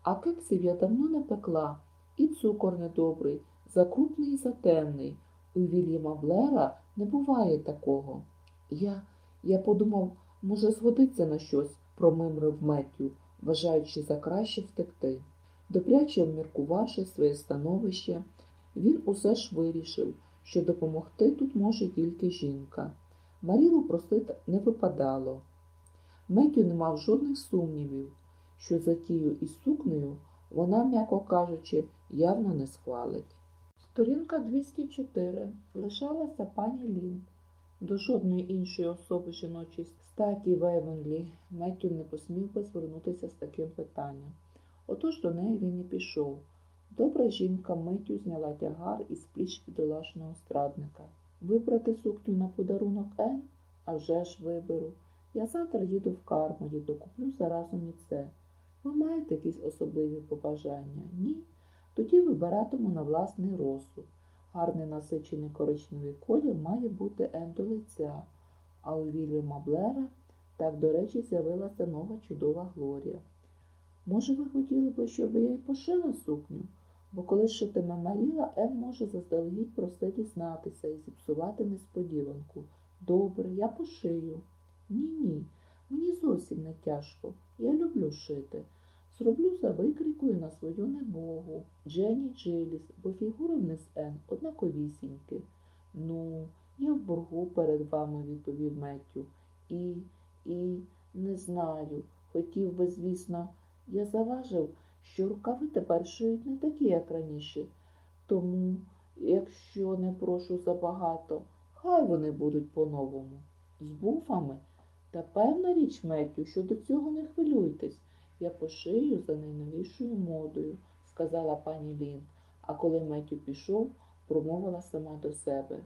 А кексів я давно не пекла, і цукор недобрий, закрупний і затемний. У Вільяма Блера не буває такого. Я, я подумав, може, згодиться на щось, промимрив Меттю, вважаючи за краще втекти. Добряче обміркувавши своє становище, він усе ж вирішив, що допомогти тут може тільки жінка. Марілу просити не випадало. Меттю не мав жодних сумнівів, що затію із сукнею вона, м'яко кажучи, явно не схвалить. Сторінка 204. Лишалася пані Лін. До жодної іншої особи жіночої статі Вейвенлі Меттю не посмів би звернутися з таким питанням. Отож до неї він і пішов. Добра жінка Меттю зняла тягар із пліч бідолашного страдника. Вибрати сукню на подарунок Ен? А вже ж виберу. Я завтра їду в Кармоді, докуплю заразом і це. Ви маєте якісь особливі побажання? Ні? Тоді вибиратиму на власний розсуд. Гарний насичений коричневий колір має бути Ен до лиця, а у Вільяма Блера так, до речі, з'явилася нова чудова Глорія. Може, ви хотіли би, щоб я й пошила сукню? Бо коли шитиме Маріла, Ен може заздалегідь просити дізнатися і зіпсувати несподіванку. Добре, я пошию. Ні, мені зовсім не тяжко. Я люблю шити. Зроблю за викрійкою на свою небогу, Дженні Джиліс, бо фігури в них з Ен однаковісінькі. Ну, я в боргу перед вами, відповів Меттю. І, не знаю, хотів би, звісно, я заважив, що рукави тепер шиють не такі, як раніше. Тому, якщо не прошу забагато, хай вони будуть по-новому. З буфами? Та певна річ, Меттю, що до цього не хвилюйтесь. Я пошию за найновішою модою, сказала пані Лін, а коли Меттю пішов, промовила сама до себе.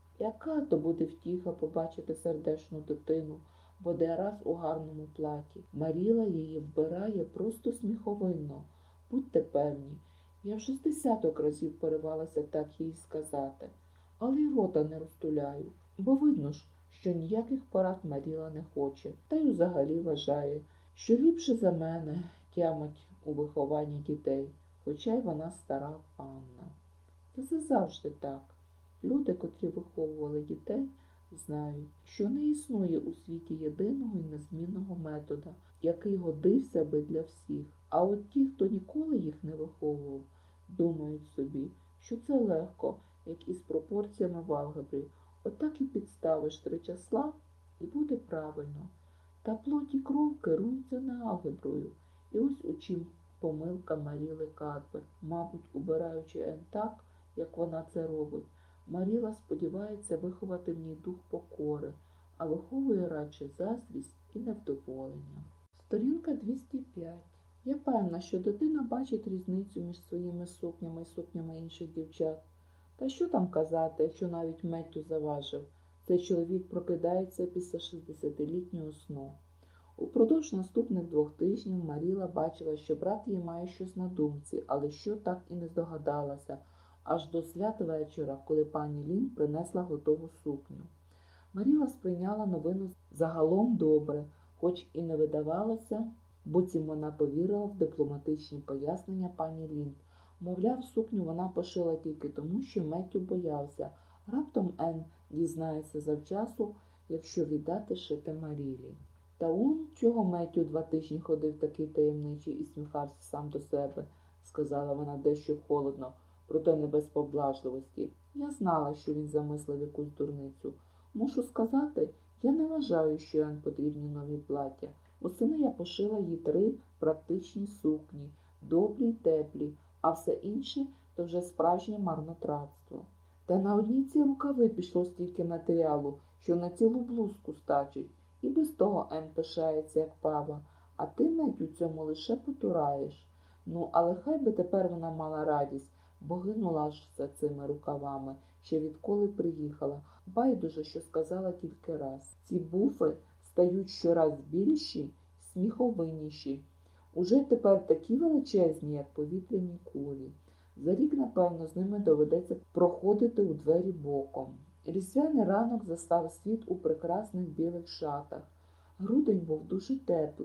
Яка то буде втіха побачити сердечну дитину, бодай раз у гарному платі. Маріла її вбирає просто сміховинно. Будьте певні, я вже з десяток разів поривалася так їй сказати, але й рота не розтуляю, бо видно ж, що ніяких порад Маріла не хоче, та й взагалі вважає, що ліпше за мене тямить у вихованні дітей, хоча й вона стара панна. Та це завжди так. Люди, котрі виховували дітей, знають, що не існує у світі єдиного і незмінного метода, який годився би для всіх. А от ті, хто ніколи їх не виховував, думають собі, що це легко, як із пропорціями в алгебрі. Отак і підставиш три числа, і буде правильно. Та плоть і кров керуються не алгеброю. І ось у чим помилка Маріли Кадбер, мабуть, убираючи Ен так, як вона це робить. Маріла сподівається виховати в ній дух покори, а виховує радше заздрість і невдоволення. Сторінка 205. Я певна, що дитина бачить різницю між своїми сукнями і сукнями інших дівчат. Та що там казати, якщо навіть Меттю заважив? Цей чоловік прокидається після 60-літнього сну. Упродовж наступних 2 тижнів Маріла бачила, що брат її має щось на думці, але що так і не здогадалася, аж до святвечора, коли пані Лін принесла готову сукню. Маріла сприйняла новину загалом добре, хоч і не видавалося, буцім вона повірила в дипломатичні пояснення пані Лін. Мовляв, сукню вона пошила тільки тому, що Меттю боявся. Раптом Ен дізнається завчасу, якщо віддати шити Марілі. Та он, чого Меттю 2 тижні ходив такий таємничий і сміхався сам до себе, сказала вона дещо холодно, проте не без поблажливості. Я знала, що він замислив якусь дурницю. Мушу сказати, я не вважаю, що Ен потрібні нові плаття. Восени я пошила їй 3 практичні сукні, добрі й теплі, а все інше – то вже справжнє марнотратство. Та на одні ці рукави пішло стільки матеріалу, що на цілу блузку стачить. І без того Ен пишається, як пава, а ти, Меттю, цьому лише потураєш. Ну, але хай би тепер вона мала радість, бо гинула ж за цими рукавами, ще відколи приїхала. Байдуже, що сказала тільки раз. Ці буфи стають щораз більші, сміховинніші. Уже тепер такі величезні, як повітряні кулі. За рік, напевно, з ними доведеться проходити у двері боком. Різдвяний ранок застав світ у прекрасних білих шатах. Грудень був дуже теплий.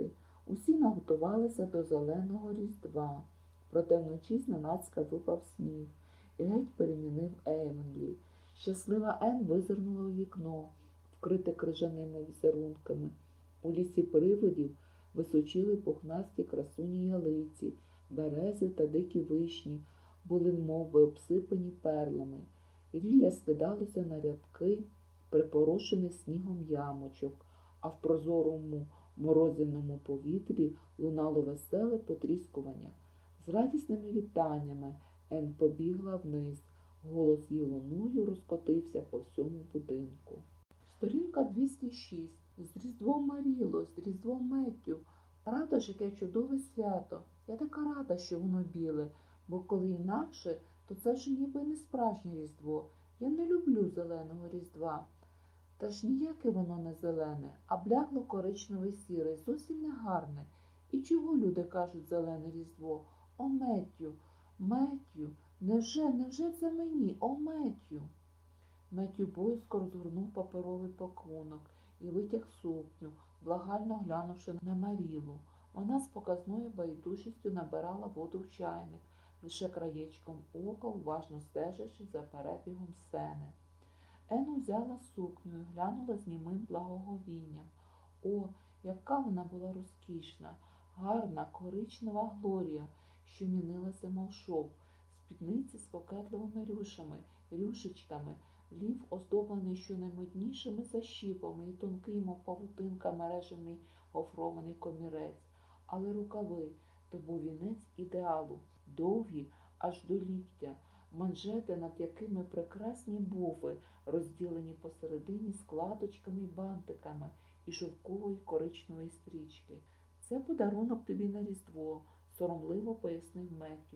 Усі наготувалися до зеленого Різдва, проте вночі зненацька випав сніг і геть перемінив Евенлі. Щаслива Ен визирнула у вікно, вкрите крижаними візерунками. У лісі привидів височили пухнасті красуні ялиці, берези та дикі вишні були мовби обсипані перлами. Рілля скидалося на рядки припорошених снігом ямочок, а в прозорому морозяному повітрі лунало веселе потріскування. З радісними вітаннями Ен побігла вниз. Голос її луною розкотився по всьому будинку. Сторінка 206. З Різдвом Маріло, з Різдвом Меттю. Рада ж, яке чудове свято. Я така рада, що воно біле, бо коли інакше, то це ж ніби не справжнє Різдво. Я не люблю зеленого Різдва. Та ж ніяке воно не зелене, а блякло коричневе сіре, зовсім не гарне. І чого люди кажуть зелене Різдво? О, Меттю, Меттю, невже це мені? О, Меттю. Меттю боязко розгорнув паперовий пакунок і витяг сукню, благально глянувши на Марілу. Вона з показною байдужістю набирала воду в чайник, лише краєчком ока, уважно стежачи за перебігом сцени. Ен узяла сукню і глянула з німим благоговінням. О, яка вона була розкішна, гарна, коричнева Глорія, що мінилася мов шов, спідниці з кокетливими рюшечками, лів оздоблений щонаймоднішими защіпами і тонкий, мов павутинка, мережевний гофрований комірець. Але рукави – то був вінець ідеалу, довгі аж до ліктя, манжети, над якими прекрасні буви, розділені посередині складочками й бантиками і шовкової коричневої стрічки. Це подарунок тобі на Різдво, соромливо пояснив Меттю.